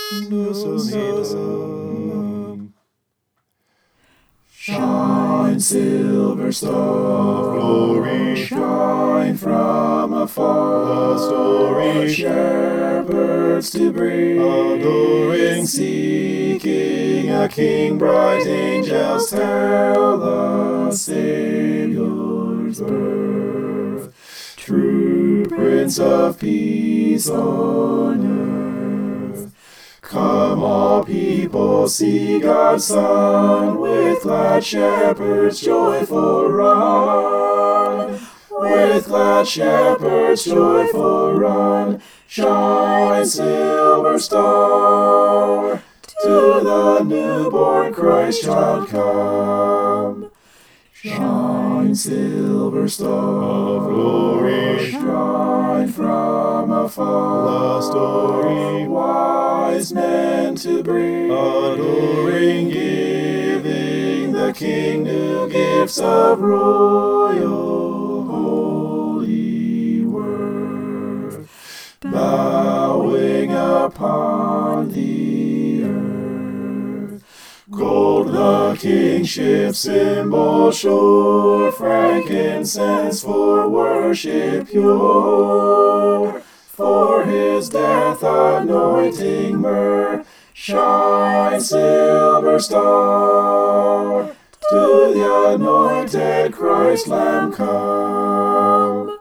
Shine, silver star of glory, shine from afar. The story Shepherds to bring, adoring, seeking a king. Bright angels tell the Savior's birth. True Prince of Peace on earth. Come, all people, see God's Son, with glad shepherds joyful run. With glad shepherds joyful run. Shine, silver star, to the newborn Christ child come. Shine, silver star of glory, shine from afar. the story Wise men to bring, adoring, giving the King new gifts of royal holy worth, bowing upon the earth. Gold the kingship symbol sure, frankincense for worship pure. For his death anointing myrrh, shine, silver star, to the anointed Christ Lamb come.